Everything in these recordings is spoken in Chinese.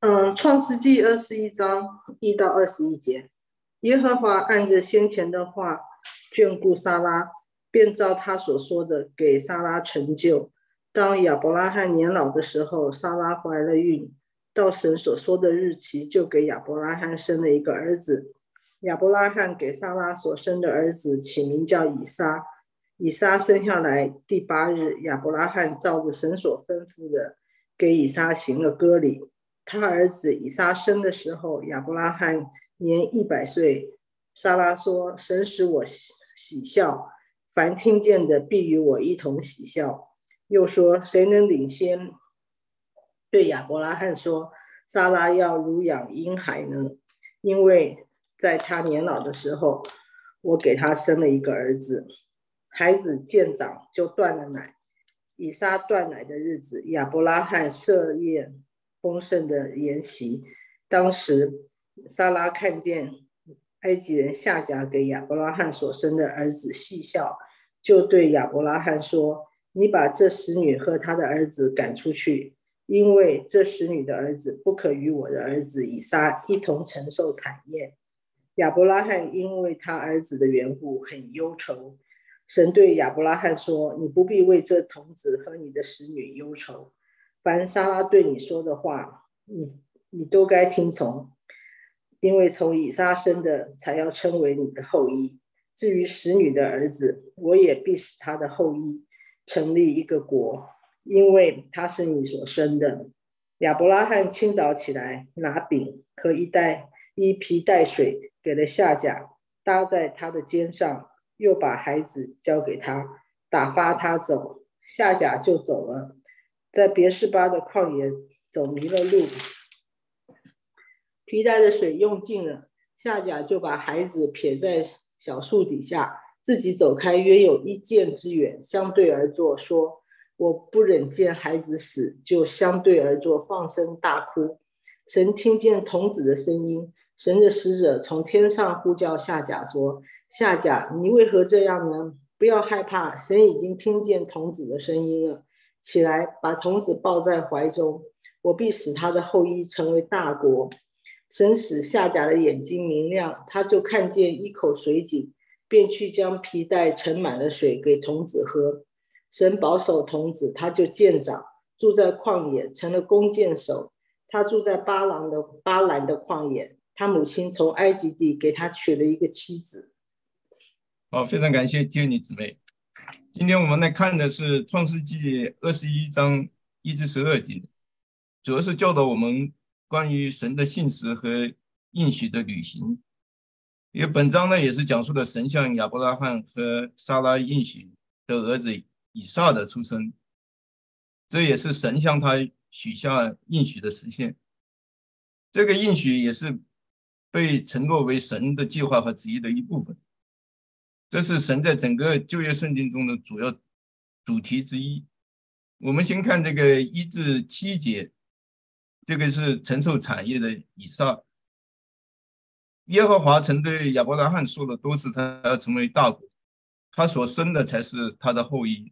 创世纪21章1到21节，耶和华按着先前的话眷顾撒拉，便照他所说的给撒拉成就。当亚伯拉罕年老的时候，撒拉怀了孕，到神所说的日期，就给亚伯拉罕生了一个儿子。亚伯拉罕给撒拉所生的儿子起名叫以撒。以撒生下来第8日，亚伯拉罕照着神所吩咐的，给以撒行了割礼。他儿子以撒生的时候，亚伯拉罕年100岁。撒拉说：“神使我喜笑，凡听见的必与我一同喜笑。”又说：“谁能领先？”对亚伯拉罕说：“撒拉要乳养婴孩呢，因为在他年老的时候，我给他生了一个儿子。孩子渐长，就断了奶。以撒断奶的日子，亚伯拉罕设宴丰盛的筵席。当时撒拉看见埃及人夏甲给亚伯拉罕所生的儿子细笑，就对亚伯拉罕说：“你把这使女和她的儿子赶出去，因为这使女的儿子不可与我的儿子以撒一同承受产业。”亚伯拉罕因为他儿子的缘故很忧愁。神对亚伯拉罕说：“你不必为这童子和你的使女忧愁，凡撒拉对你说的话，你都该听从，因为从以撒生的才要称为你的后裔。至于使女的儿子，我也必使他的后裔成立一个国，因为他是你所生的。”亚伯拉罕清早起来，拿饼和一皮带水给了夏甲，搭在他的肩上，又把孩子交给他，打发他走。夏甲就走了，在别是巴的旷野走迷了路，皮带的水用尽了，夏甲就把孩子撇在小树底下，自己走开约有1箭之远，相对而坐，说：“我不忍见孩子死，就相对而坐，放声大哭。”神听见童子的声音，神的使者从天上呼叫夏甲说：“夏甲，你为何这样呢？不要害怕，神已经听见童子的声音了。起来，把童子抱在怀中，我必使他的后裔成为大国。”神使夏甲的眼睛明亮，他就看见一口水井，便去将皮带盛满了水给童子喝。神保守童子，他就渐长，住在旷野，成了弓箭手。他住在巴兰的旷野，他母亲从埃及地给他娶了一个妻子。 好，非常感谢Jenny姊妹。今天我们来看的是创世纪21章1至12节，主要是教导我们关于神的信实和应许的履行。因为本章呢，也是讲述了神向亚伯拉罕和撒拉应许的儿子以撒的出生，这也是神向他许下应许的实现。这个应许也是被承诺为神的计划和旨意的一部分。这是神在整个旧约圣经中的主要主题之一。我们先看这个1至7节，这个是承受产业的以撒。耶和华曾对亚伯拉罕说了多次，他要成为大国，他所生的才是他的后裔。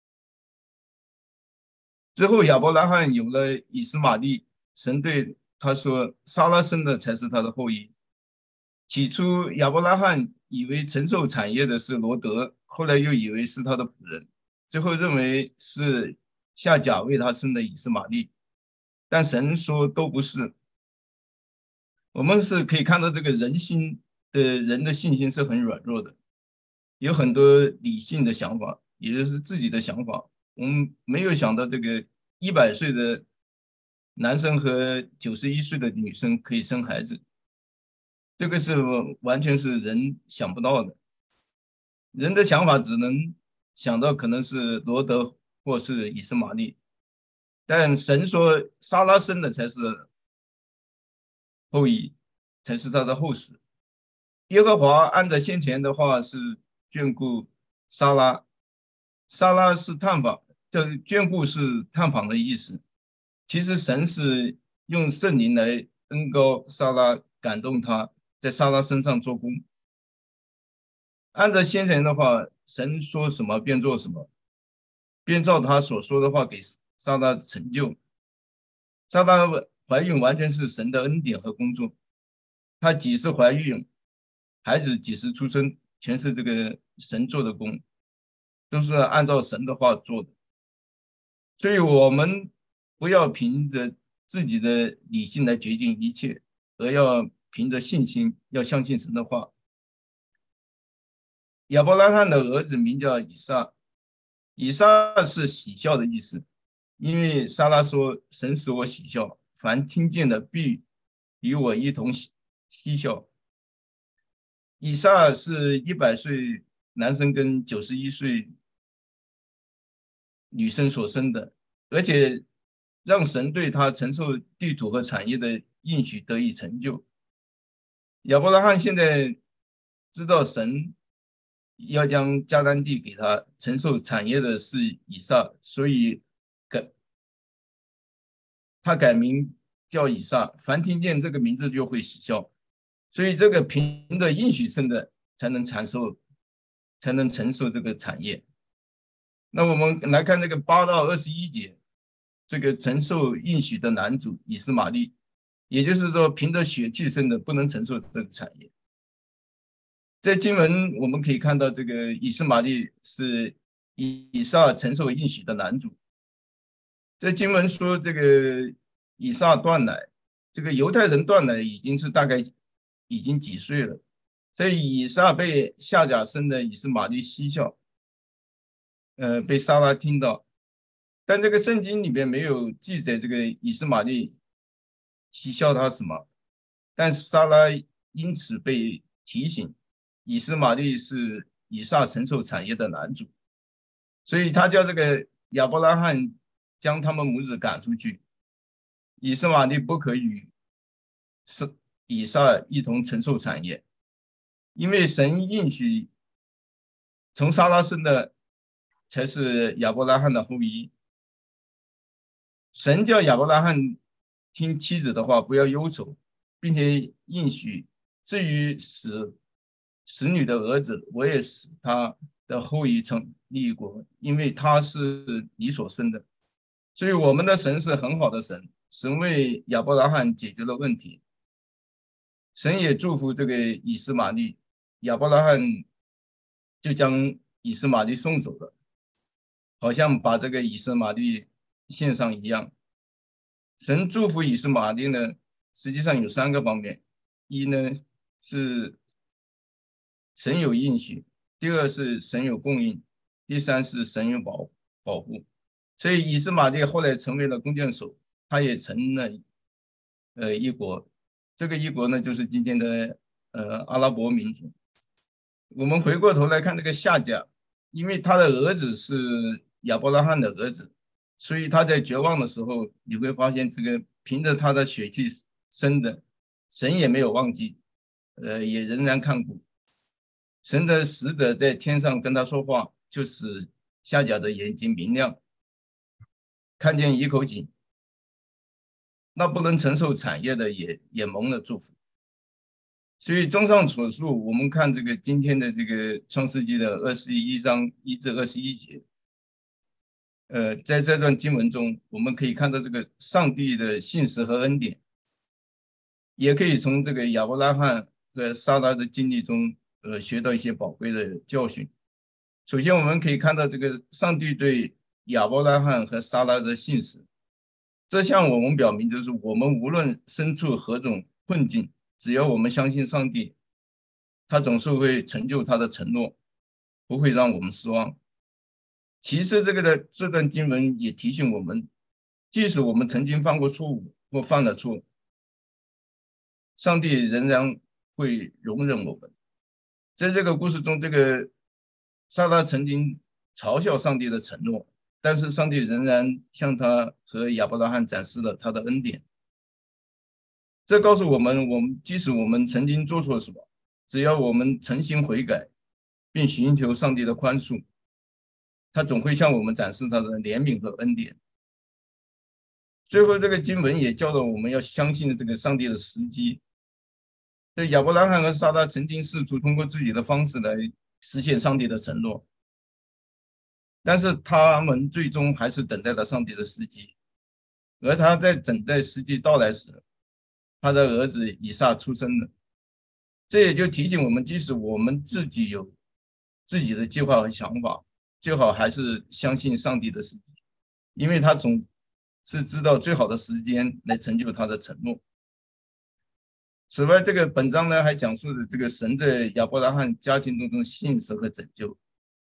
之后亚伯拉罕有了以实玛利，神对他说：“撒拉生的才是他的后裔。”起初亚伯拉罕以为承受产业的是罗德，后来又以为是他的仆人，最后认为是夏甲为他生的以实玛利，但神说都不是。我们是可以看到这个人的信心是很软弱的，有很多理性的想法，也就是自己的想法。我们没有想到这个100岁的男生和91岁的女生可以生孩子，这个是完全是人想不到的。人的想法只能想到可能是罗德或是以实玛利，但神说撒拉生的才是后裔，才是他的后嗣。耶和华按照先前的话是眷顾撒拉，撒拉是探访，这眷顾是探访的意思。其实神是用圣灵来恩膏撒拉，感动他，在撒拉身上做工。按照先前的话，神说什么便做什么，便照他所说的话给撒拉成就。撒拉怀孕完全是神的恩典和工作，她几时怀孕，孩子几时出生，全是这个神做的工，都是按照神的话做的。所以我们不要凭着自己的理性来决定一切，而要凭着信心，要相信神的话。亚伯拉罕的儿子名叫以撒，以撒是喜笑的意思，因为撒拉说：“神使我喜笑，凡听见的必与我一同嬉笑。”以撒是100岁男生跟91岁女生所生的，而且让神对他承受地土和产业的应许得以成就。亚伯拉罕现在知道神要将迦南地给他，承受产业的是以撒，所以他改名叫以撒，凡听见这个名字就会喜笑。所以这个凭着应许生的才能承受这个产业。那我们来看这个8到21节，这个承受应许的男主以斯玛利，也就是说凭着血气生的不能承受这个产业。在经文我们可以看到，这个以斯玛利是以撒承受应许的男主。在经文说这个以撒断奶，这个犹太人断奶已经是大概已经几岁了，所以以撒被夏甲生的以斯玛利嬉笑，被撒拉听到，但这个圣经里面没有记载这个以斯玛利嬉笑他什么，但是撒拉因此被提醒，以斯玛利是以撒承受产业的男主，所以他叫这个亚伯拉罕将他们母子赶出去，以斯玛利不可与以撒一同承受产业，因为神应许从撒拉生的才是亚伯拉罕的后裔。神叫亚伯拉罕听妻子的话，不要忧愁，并且应许至于使女的儿子，我也使他的后裔成立国，因为他是你所生的。所以我们的神是很好的神，神为亚伯拉罕解决了问题，神也祝福这个以斯玛利，亚伯拉罕就将以斯玛利送走了，好像把这个以斯玛利献上一样。神祝福以斯玛利呢，实际上有3个方面：一呢是神有应许，第二是神有供应，第三是神有保护。所以以斯玛利后来成为了弓箭手，他也成了一国。这个一国呢，就是今天的阿拉伯民族。我们回过头来看这个夏甲，因为他的儿子是亚伯拉罕的儿子，所以他在绝望的时候，你会发现这个凭着他的血气生的，神也没有忘记，也仍然看顾。神的使者在天上跟他说话，就使夏甲的眼睛明亮，看见一口井。那不能承受产业的也蒙了祝福。所以综上所述，我们看这个今天的这个创世纪的21章1至21节，在这段经文中，我们可以看到这个上帝的信实和恩典，也可以从这个亚伯拉罕和撒拉的经历中，学到一些宝贵的教训。首先，我们可以看到这个上帝对亚伯拉罕和撒拉的信实，这向我们表明，就是我们无论身处何种困境，只要我们相信上帝，他总是会成就他的承诺，不会让我们失望。其次，这段经文也提醒我们，即使我们曾经犯过错误或犯了错，上帝仍然会容忍我们。在这个故事中，这个撒拉曾经嘲笑上帝的承诺，但是上帝仍然向他和亚伯拉罕展示了他的恩典。这告诉我们，即使我们曾经做错什么，只要我们诚心悔改，并寻求上帝的宽恕，他总会向我们展示他的怜悯和恩典。最后，这个经文也教导我们要相信这个上帝的时机。这亚伯拉罕和撒拉曾经试图通过自己的方式来实现上帝的承诺，但是他们最终还是等待了上帝的时机。 而他在等待时机到来时，他的儿子以撒出生了。这也就提醒我们，即使我们自己有自己的计划和想法，最好还是相信上帝的时机，因为他总是知道最好的时间来成就他的承诺。此外，这个本章呢还讲述了这个神在亚伯拉罕家庭中的信实和拯救。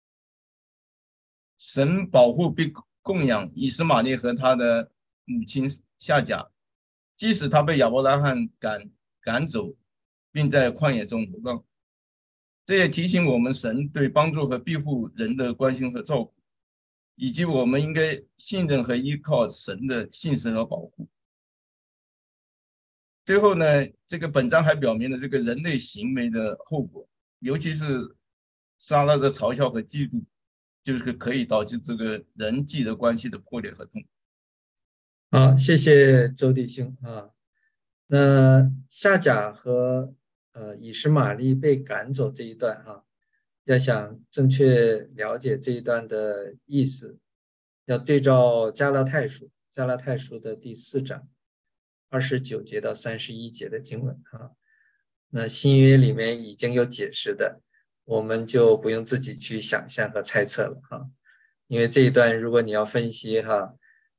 神保护并供养以实玛利和他的母亲夏甲，即使他被亚伯拉罕赶走，并在旷野中流浪。这也提醒我们，神对帮助和庇护人的关心和照顾，以及我们应该信任和依靠神的信实和保护。最后呢，这个本章还表明了这个人类行为的后果，尤其是撒拉的嘲笑和嫉妒，就是可以导致这个人际的关系的破裂和痛苦。 好，谢谢周弟兄啊。那夏甲和以实玛利被赶走这一段啊，要想正确了解这一段的意思，要对照加拉太书的第4章29节到31节的经文啊。那新约里面已经有解释的，我们就不用自己去想象和猜测了哈。因为这一段如果你要分析哈，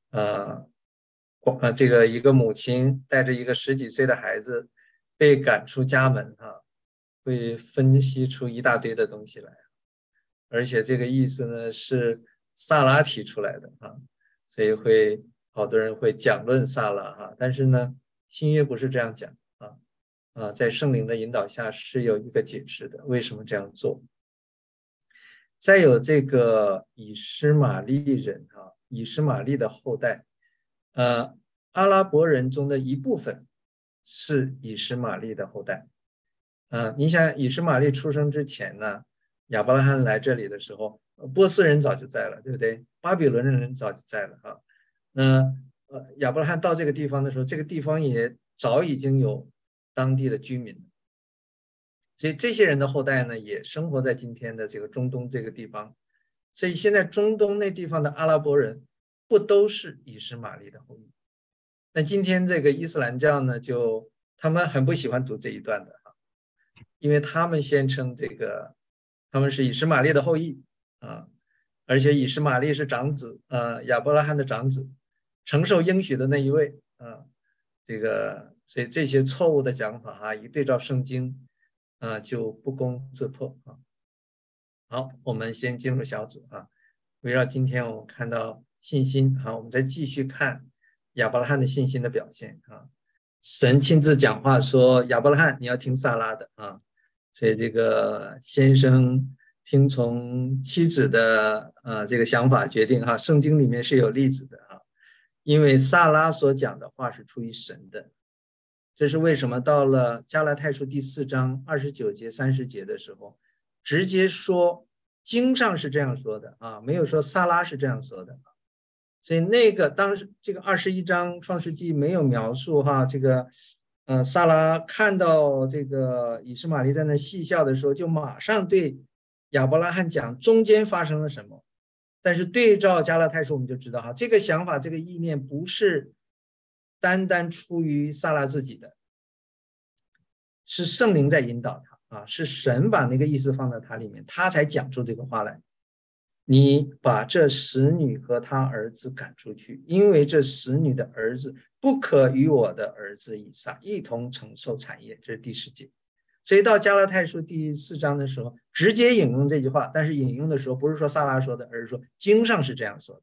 这个一个母亲带着一个10几岁的孩子被赶出家门哈，会分析出一大堆的东西来，而且这个意思呢是萨拉提出来的哈，所以好多人会讲论萨拉哈，但是呢新约不是这样讲在圣灵的引导下是有一个解释的，为什么这样做。再有这个以实玛利人以实玛利的后代，阿拉伯人中的一部分是以实玛利的后代。你想以实玛利出生之前呢，亚伯拉罕来这里的时候，波斯人早就在了，对不对？巴比伦人早就在了哈。那亚伯拉罕到这个地方的时候，这个地方也早已经有当地的居民了。所以这些人的后代呢，也生活在今天的这个中东这个地方。所以现在中东那地方的阿拉伯人不都是以实玛利的后裔？那今天这个伊斯兰教呢，他们很不喜欢读这一段的因为他们宣称他们是以实玛利的后裔而且以实玛利是长子亚伯拉罕的长子，承受应许的那一位所以这些错误的讲法一对照圣经就不攻自破好，我们先进入小组围绕今天我们看到信心我们再继续看亚伯拉罕的信心的表现神亲自讲话说亚伯拉罕你要听撒拉的所以这个先生听从妻子的这个想法决定圣经里面是有例子的因为撒拉所讲的话是出于神的。这是为什么到了加拉太书第4章29节30节的时候，直接说经上是这样说的没有说撒拉是这样说的。所以当时这个21章创世纪没有描述这个撒拉看到这个以实玛利在那戏笑的时候，就马上对亚伯拉罕讲中间发生了什么。但是对照加拉太书我们就知道这个想法这个意念不是单单出于撒拉自己的，是圣灵在引导他是神把那个意思放在他里面，他才讲出这个话来。你把这使女和他儿子赶出去，因为这使女的儿子不可与我的儿子以撒一同承受产业。这是第10节。所以到加拉太书第4章的时候直接引用这句话，但是引用的时候不是说撒拉说的，而是说经上是这样说的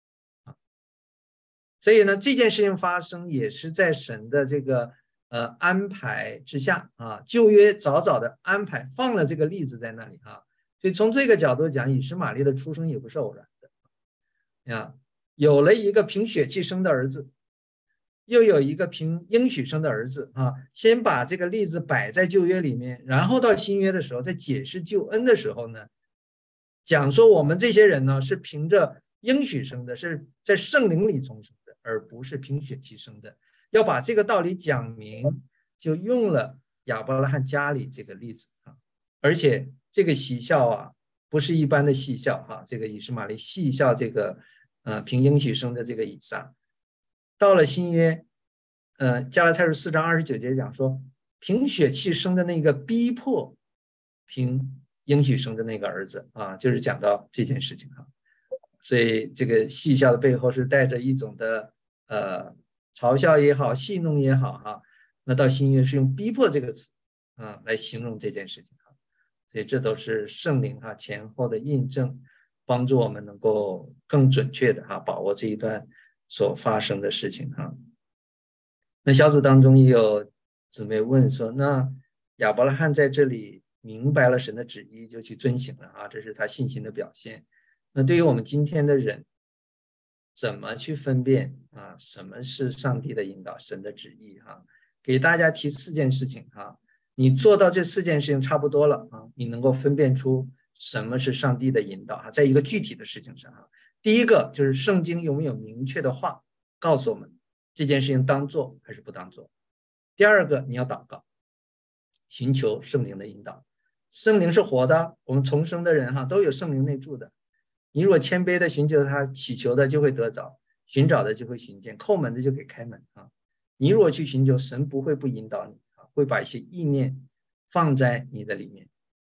所以呢这件事情发生也是在神的这个安排之下旧约早早的安排放了这个例子在那里所以从这个角度讲，以实玛利的出生也不是偶然的有了一个凭血气生的儿子，又有一个凭应许生的儿子先把这个例子摆在旧约里面，然后到新约的时候在解释救恩的时候呢，讲说我们这些人呢是凭着应许生的，是在圣灵里重生的，而不是凭血气生的。要把这个道理讲明，就用了亚伯拉罕家里这个例子而且这个喜笑不是一般的喜笑这个以实玛利喜笑这个凭应许生的这个以撒， 到了新约，加拉太书4章29节讲说，凭血气生的那个逼迫凭应许生的那个儿子啊，就是讲到这件事情啊。所以这个戏笑的背后是带着一种的嘲笑也好，戏弄也好哈。那到新约是用逼迫这个词啊来形容这件事情啊。所以这都是圣灵前后的印证，帮助我们能够更准确的把握这一段所发生的事情哈。那小组当中也有姊妹问说，那亚伯拉罕在这里明白了神的旨意就去遵行了这是他信心的表现。那对于我们今天的人，怎么去分辨什么是上帝的引导，神的旨意给大家提4件事情你做到这4件事情差不多了你能够分辨出什么是上帝的引导在一个具体的事情上第一个就是圣经有没有明确的话告诉我们这件事情当做还是不当做。第二个，你要祷告，寻求圣灵的引导。圣灵是活的，我们重生的人都有圣灵内住的。你如果谦卑的寻求他，祈求的就会得着，寻找的就会寻见，叩门的就给开门你如果去寻求，神不会不引导你会把一些意念放在你的里面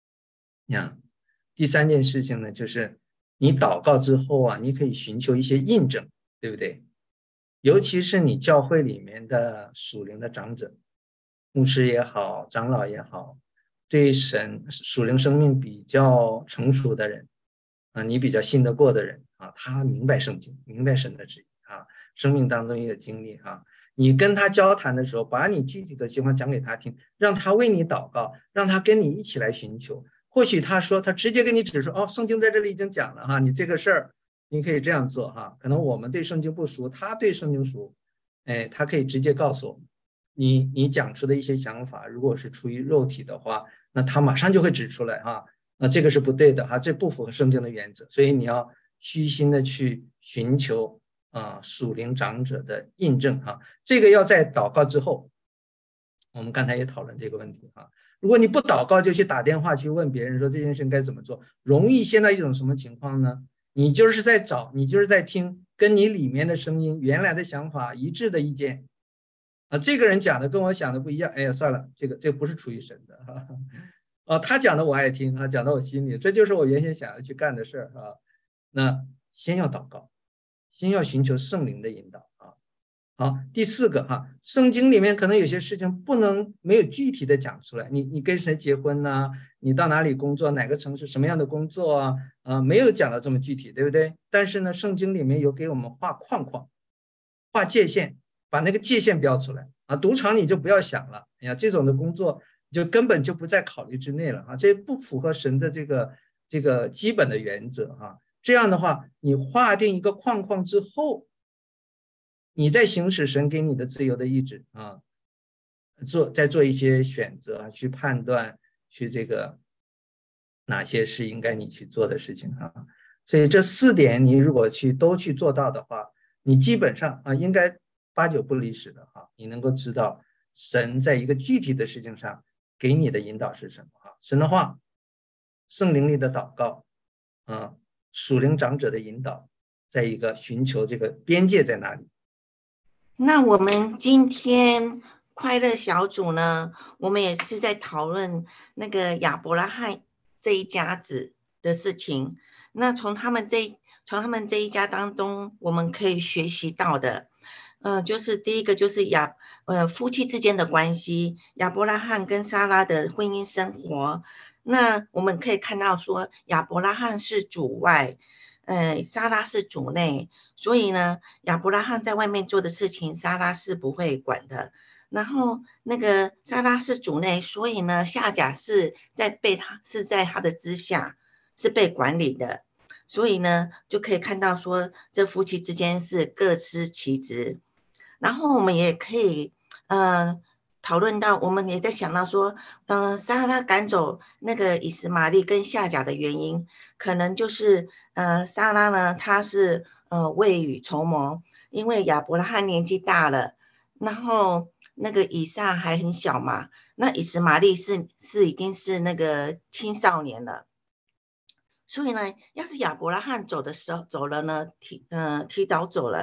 第3件事情呢，就是你祷告之后你可以寻求一些印证，对不对？尤其是你教会里面的属灵的长者，牧师也好，长老也好，对神属灵生命比较成熟的人你比较信得过的人他明白圣经，明白神的旨意生命当中也有经历你跟他交谈的时候，把你具体的情况讲给他听，让他为你祷告，让他跟你一起来寻求。或许他直接跟你指出圣经在这里已经讲了你这个事儿你可以这样做可能我们对圣经不熟，他对圣经熟，他可以直接告诉我们你讲出的一些想法，如果是出于肉体的话，那他马上就会指出来那这个是不对的这不符合圣经的原则。所以你要虚心的去寻求属灵长者的印证这个要在祷告之后。我们刚才也讨论这个问题如果你不祷告就去打电话去问别人说这件事该怎么做，容易陷到一种什么情况呢？你就是在找，你就是在听跟你里面的声音原来的想法一致的意见这个人讲的跟我想的不一样，哎呀算了，这个不是出于神的他讲的我爱听讲到我心里，这就是我原先想要去干的事儿那先要祷告，先要寻求圣灵的引导好，第4个圣经里面可能有些事情不能没有具体的讲出来，你跟谁结婚呢？你到哪里工作？哪个城市？什么样的工作没有讲到这么具体，对不对？但是呢，圣经里面有给我们画框框，画界限，把那个界限标出来赌场你就不要想了，哎呀，这种的工作就根本就不在考虑之内了这不符合神的这个基本的原则这样的话，你划定一个框框之后，你在行使神给你的自由的意志再做一些选择去判断去这个哪些是应该你去做的事情所以这4点你如果都去做到的话，你基本上应该8、9不离10的你能够知道神在一个具体的事情上给你的引导是什么神的话，圣灵里的祷告属灵长者的引导，在一个寻求这个边界在哪里。 那我们今天快乐小组呢，我们也是在讨论那个亚伯拉罕这一家子的事情。那从他们这一家当中，我们可以学习到的，就是第一个就是夫妻之间的关系，亚伯拉罕跟撒拉的婚姻生活。那我们可以看到说，亚伯拉罕是主外，撒拉是主内。所以呢，亚伯拉罕在外面做的事情，撒拉是不会管的。然后那个撒拉是主内，所以呢，夏甲是在他的之下，是被管理的。所以呢，就可以看到说，这夫妻之间是各司其职。然后我们也可以讨论到，我们也在想到说，撒拉赶走那个以实玛利跟夏甲的原因，可能就是撒拉呢，他是未雨绸缪，因为亚伯拉罕年纪大了，然后那个以撒还很小嘛，那以实玛利是已经是那个青少年了，所以呢，要是亚伯拉罕走了呢，提早走了，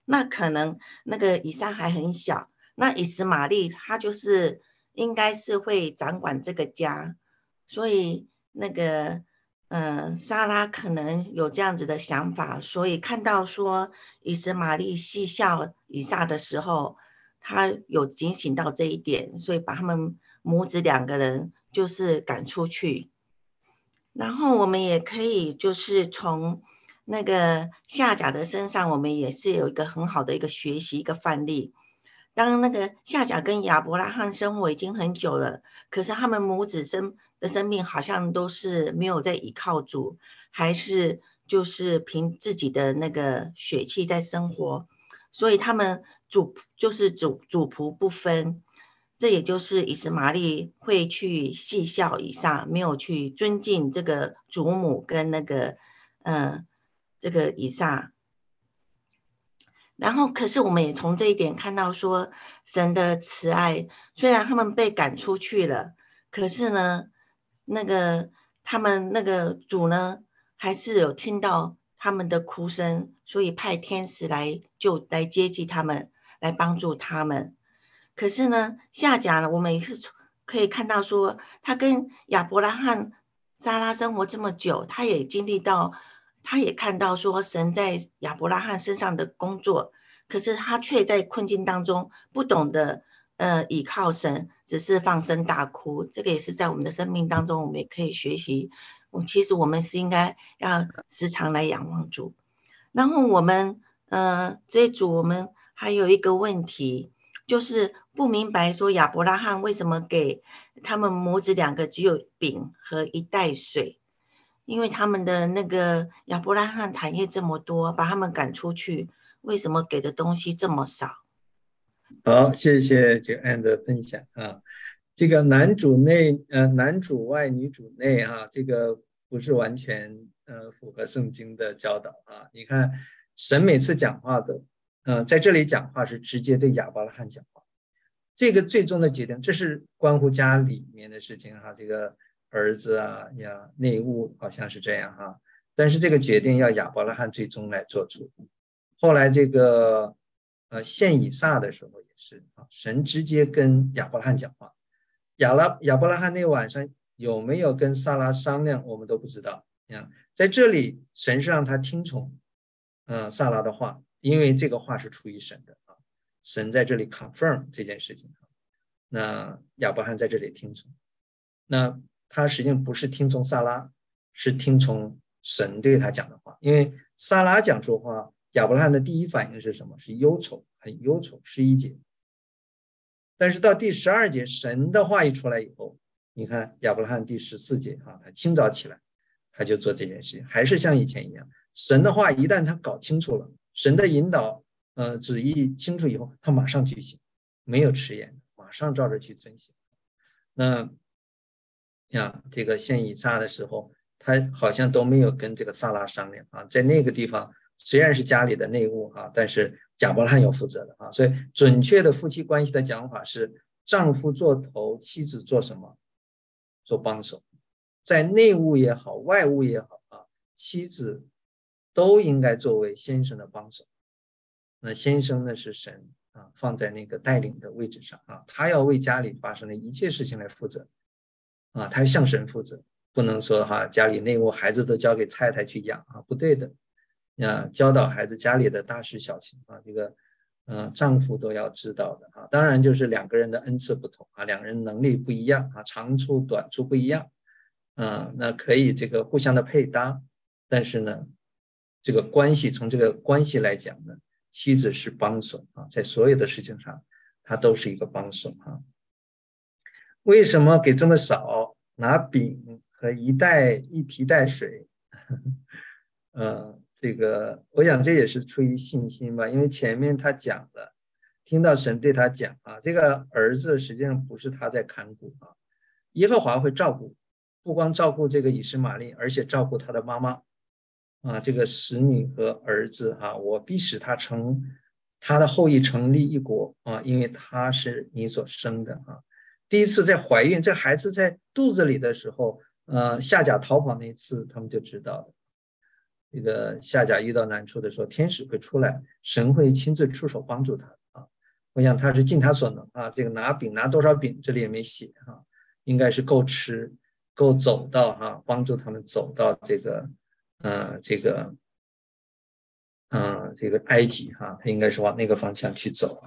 那可能那个以撒还很小，那以实玛利他就是应该是会掌管这个家，所以那个撒拉可能有这样子的想法，所以看到说以实玛利戏笑以撒的时候，他有警醒到这一点，所以把他们母子2个人就是赶出去。然后我们也可以就是从那个夏甲的身上，我们也是有一个很好的一个学习一个范例。当那个夏甲跟亚伯拉罕生活已经很久了，可是他们母子的生命好像都是没有在依靠主，还是就是凭自己的那个血气在生活，所以他们主仆不分。这也就是以实玛利会去戏笑以撒，没有去尊敬这个祖母跟那个这个以撒。然后可是我们也从这一点看到说，神的慈爱，虽然他们被赶出去了，可是呢那个他们那个主呢还是有听到他们的哭声，所以派天使来接济他们，来帮助他们。可是呢夏甲呢，我们也是可以看到说，他跟亚伯拉罕撒拉生活这么久，他也经历到，他也看到说神在亚伯拉罕身上的工作，可是他却在困境当中不懂得倚靠神，只是放声大哭。这个也是在我们的生命当中我们也可以学习，其实我们是应该要时常来仰望主。然后我们这一组我们还有一个问题，就是不明白说亚伯拉罕为什么给他们母子2个只有饼和1袋水，因为他们的那个亚伯拉罕产业这么多，把他们赶出去，为什么给的东西这么少？ 好，谢谢这个安的分享啊。这个男主外女主内啊，这个不是完全符合圣经的教导啊。你看神每次讲话的在这里讲话是直接对亚伯拉罕讲话，这个最终的决定，这是关乎家里面的事情哈，这个儿子啊呀内务好像是这样哈，但是这个决定要亚伯拉罕最终来做出。后来这个献以撒的时候也是啊，神直接跟亚伯拉罕讲话，亚伯拉罕那晚上有没有跟撒拉商量，我们都不知道啊。在这里神是让他听从撒拉的话，因为这个话是出于神的啊，神在这里 confirm 这件事情。那亚伯拉罕在这里听从，那他实际上不是听从撒拉，是听从神对他讲的话。因为撒拉讲说话，亚伯拉罕的第一反应是什么？是忧愁，很忧愁，11节。但是到第12节，神的话一出来以后，你看亚伯拉罕第14节啊，他清早起来，他就做这件事情，还是像以前一样。神的话一旦他搞清楚了，神的引导旨意清楚以后，他马上举行，没有迟延，马上照着去遵行。那这个献以撒的时候，他好像都没有跟这个撒拉商量啊，在那个地方虽然是家里的内务啊，但是亚伯拉罕有负责的啊，所以准确的夫妻关系的讲法是丈夫做头，妻子做什么？做帮手，在内务也好，外务也好啊，妻子都应该作为先生的帮手。那先生呢是神啊放在那个带领的位置上啊，他要为家里发生的一切事情来负责啊，他要向神负责，不能说家里内务孩子都交给太太去养啊，不对的。教导孩子家里的大事小情啊，这个丈夫都要知道的啊。当然就是2个人的恩赐不同啊，2个人能力不一样啊，长处短处不一样那可以这个互相的配搭，但是呢这个关系，从这个关系来讲呢，妻子是帮手啊，在所有的事情上她都是一个帮手啊。为什么给这么少？拿饼和一皮带水这个我想这也是出于信心吧，因为前面他讲了，听到神对他讲这个儿子实际上不是他在看顾耶和华会照顾，不光照顾这个以实玛利，而且照顾他的妈妈这个使女和儿子我必使他的后裔成立一国因为他是你所生的第一次在怀孕，这孩子在肚子里的时候夏甲逃跑那次他们就知道了， 这个夏甲遇到难处的时候，天使会出来，神会亲自出手帮助他啊。我想他是尽他所能啊，这个拿饼拿多少饼这里也没写啊，应该是够吃够走到帮助他们走到这个埃及他应该是往那个方向去走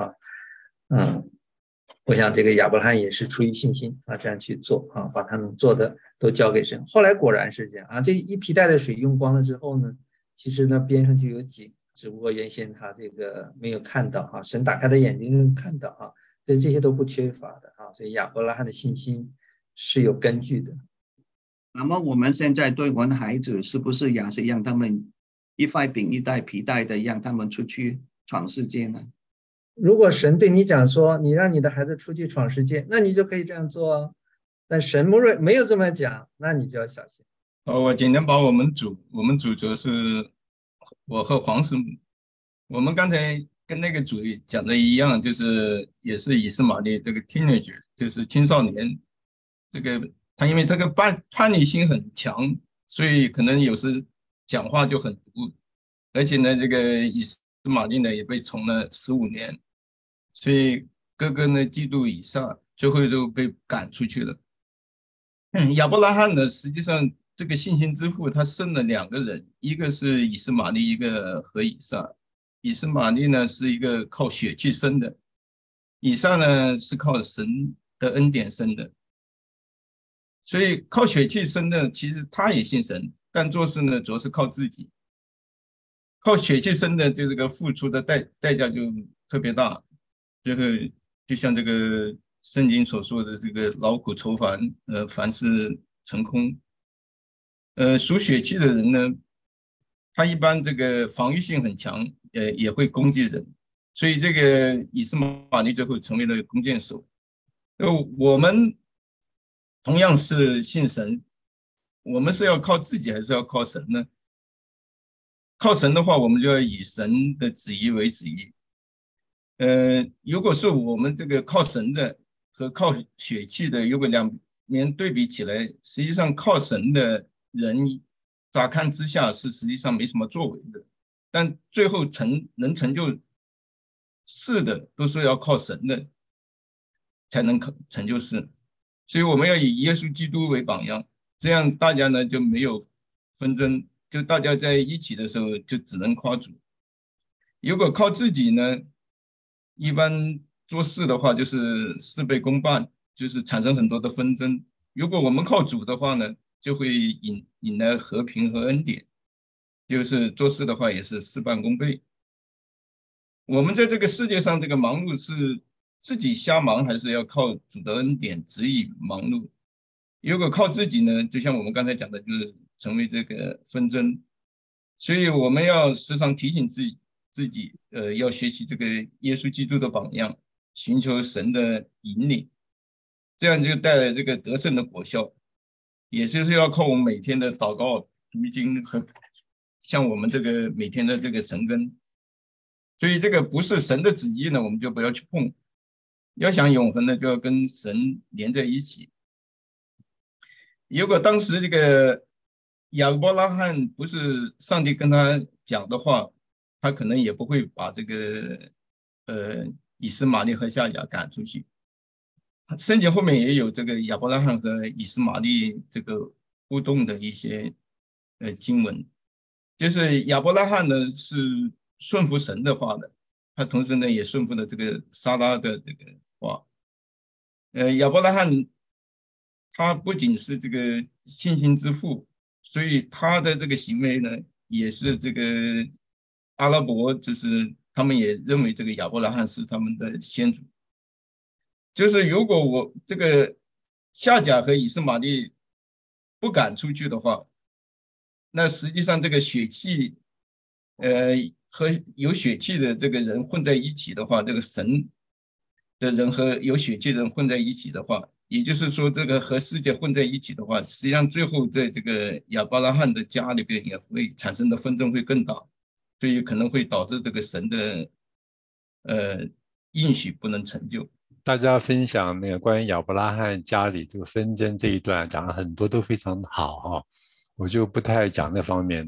我想这个亚伯拉罕也是出于信心这样去做把他能做的都交给神。后来果然是这样这一皮带的水用光了之后呢，其实呢边上就有井，只不过原先他这个没有看到神打开的眼睛看到所以这些都不缺乏的所以亚伯拉罕的信心是有根据的。 那么我们现在对我们的孩子是不是也是让他们一块饼一袋皮带的让他们出去闯世界呢？ 如果神对你讲说你让你的孩子出去闯世界，那你就可以这样做但神没有这么讲，那你就要小心。 我今天把我们组主是我和黄师母，我们刚才跟那个组讲的一样，就是也是以斯玛利这个 teenager， 就是青少年，这个他因为这个叛逆心很强，所以可能有时讲话就很毒，而且呢这个以斯玛利呢也被宠了15年，所以哥哥呢嫉妒以撒，最后就被赶出去了。亚伯拉罕呢实际上这个信心之父他生了2个人，一个是以斯玛利，一个和以撒。以斯玛利呢是一个靠血气生的，以撒呢是靠神的恩典生的。所以靠血气生的其实他也信神，但做事呢主要是靠自己。靠血气生的就这个付出的代价就特别大，就像这个圣经所说的这个劳苦愁烦，凡事成空。属血气的人呢，他一般这个防御性很强，也会攻击人，所以这个以斯玛利最后成为了弓箭手。我们同样是信神，我们是要靠自己还是要靠神呢？靠神的话，我们就要以神的旨意为旨意。如果是我们这个靠神的和靠血气的，如果两面对比起来，实际上靠神的人乍看之下是实际上没什么作为的，但最后能成就事的都是要靠神的才能成就事。所以我们要以耶稣基督为榜样，这样大家呢就没有纷争，就大家在一起的时候就只能夸主。如果靠自己呢，一般做事的话就是事倍功半，就是产生很多的纷争。如果我们靠主的话呢，就会引来和平和恩典，就是做事的话也是事半功倍。我们在这个世界上这个忙碌是自己瞎忙，还是要靠主的恩典指引忙碌？如果靠自己呢，就像我们刚才讲的，就是成为这个纷争。所以我们要时常提醒自己要学习这个耶稣基督的榜样，寻求神的引领，这样就带来这个得胜的果效。也就是要靠我们每天的祷告、读经和像我们这个每天的这个神根。所以这个不是神的旨意呢，我们就不要去碰。要想永恒的，就要跟神连在一起。如果当时这个亚伯拉罕不是上帝跟他讲的话，他可能也不会把这个以斯玛利和夏甲赶出去。圣经后面也有这个亚伯拉罕和以斯玛利这个互动的一些经文，就是亚伯拉罕呢是顺服神的话的，他同时呢也顺服了这个撒拉的这个话。亚伯拉罕他不仅是这个信心之父，所以他的这个行为呢也是这个阿拉伯，就是他们也认为这个亚伯拉罕是他们的先祖。就是如果我这个夏甲和以斯玛利不赶出去的话，那实际上这个血气和有血气的这个人混在一起的话，这个神的人和有血气的人混在一起的话，也就是说这个和世界混在一起的话，实际上最后在这个亚伯拉罕的家里边也会产生的纷争会更大，所以可能会导致这个神的应许不能成就。 大家分享那个关于亚伯拉罕家里这个纷争这一段讲了很多都非常好我就不太讲那方面的。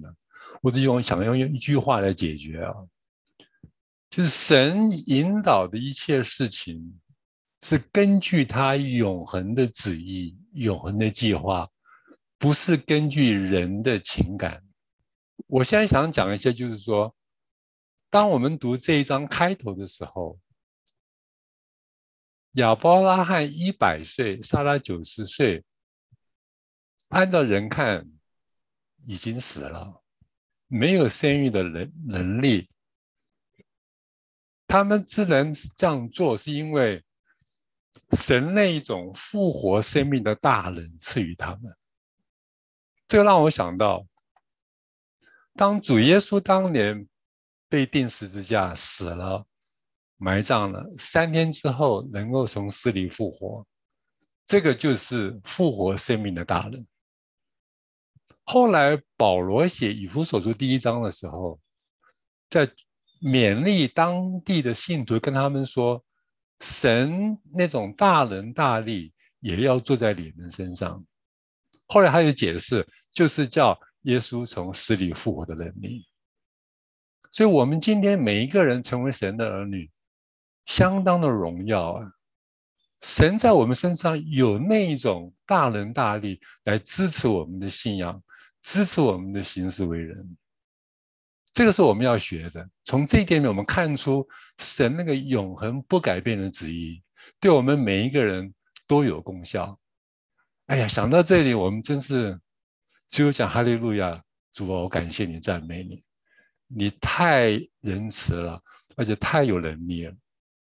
我只想用一句话来解决啊，就是神引导的一切事情是根据他永恒的旨意、永恒的计划，不是根据人的情感。我现在想讲一些，就是说，当我们读这一章开头的时候，亚伯拉罕100岁，撒拉90岁，按照人看已经死了，没有生育的能力。他们只能这样做，是因为神那一种复活生命的大能赐予他们。这个让我想到，当主耶稣当年被钉十字架死了，埋葬了，3天之后能够从死里复活，这个就是复活生命的大能。后来保罗写以弗所书第1章的时候，在勉励当地的信徒，跟他们说，神那种大能大力也要坐在你们身上。后来他就解释，就是叫耶稣从死里复活的能力。所以我们今天每一个人成为神的儿女，相当的荣耀啊！神在我们身上有那一种大能大力来支持我们的信仰，支持我们的行事为人。这个是我们要学的。从这一点里我们看出神那个永恒不改变的旨意对我们每一个人都有功效。哎呀，想到这里我们真是只有讲哈利路亚，主啊，我感谢你，赞美你，你太仁慈了，而且太有能力了。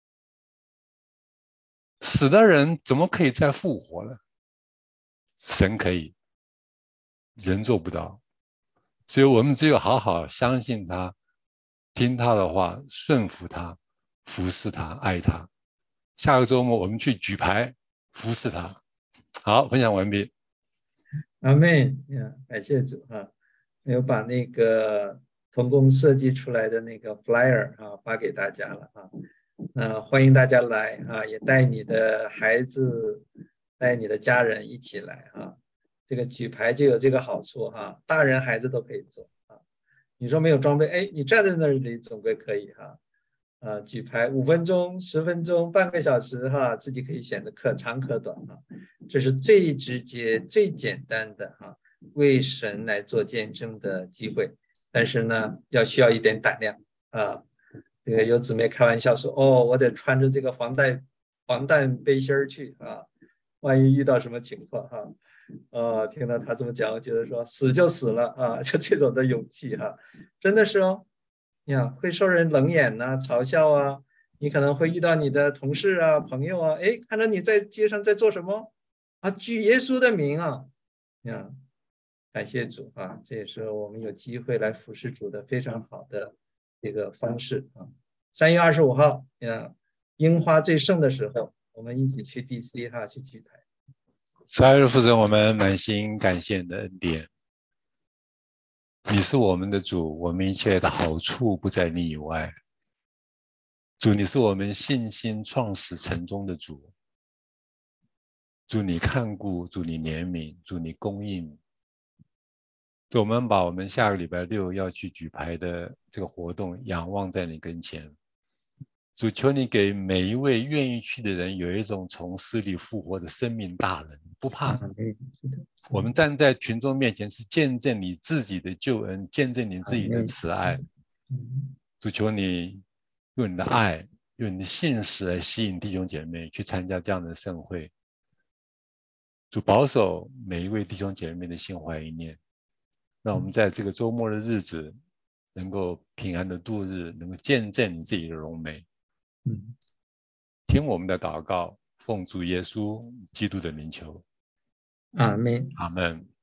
死的人怎么可以再复活了？神可以，人做不到。所以我们只有好好相信他，听他的话，顺服他，服侍他，爱他。下个周末我们去举牌服侍他。好，分享完毕。 阿们呀，感谢主哈，有把那个童工设计出来的那个 flyer 啊发给大家了啊，欢迎大家来啊，也带你的孩子，带你的家人一起来啊。这个举牌就有这个好处哈，大人孩子都可以做啊。你说没有装备，哎，你站在那里总归可以哈。举牌5分钟、10分钟、半个小时哈，自己可以选择可长可短哈。这是最直接、最简单的哈，为神来做见证的机会。但是呢，需要一点胆量啊。这个有姊妹开玩笑说：“哦，我得穿着这个防弹背心去啊，万一遇到什么情况哈。”听到他这么讲，我觉得说死就死了啊，就这种的勇气哈，真的是哦。你看，会受人冷眼呐、嘲笑啊，你可能会遇到你的同事啊、朋友啊，哎，看到你在街上在做什么啊？举耶稣的名啊！呀，感谢主啊，这也是我们有机会来服侍主的非常好的一个方式啊。3月25号，樱花最盛的时候，我们一起去 DC 哈，去举牌。 主父神，我们满心感谢你的恩典。你是我们的主，我们一切的好处不在你以外。主，你是我们信心创始成终的主。主，你看顾，主你怜悯，主你供应。主，我们把我们下个礼拜6要去举牌的这个活动仰望在你跟前。主，求你给每一位愿意去的人有一种从死里复活的生命大能，不怕。我们站在群众面前是见证你自己的救恩，见证你自己的慈爱。主，求你用你的爱，用你的信实来吸引弟兄姐妹去参加这样的盛会。主，保守每一位弟兄姐妹的心怀一念，让我们在这个周末的日子能够平安的度日，能够见证你自己的荣美。听我们的祷告，奉主耶稣基督的名求。 阿们。 阿们。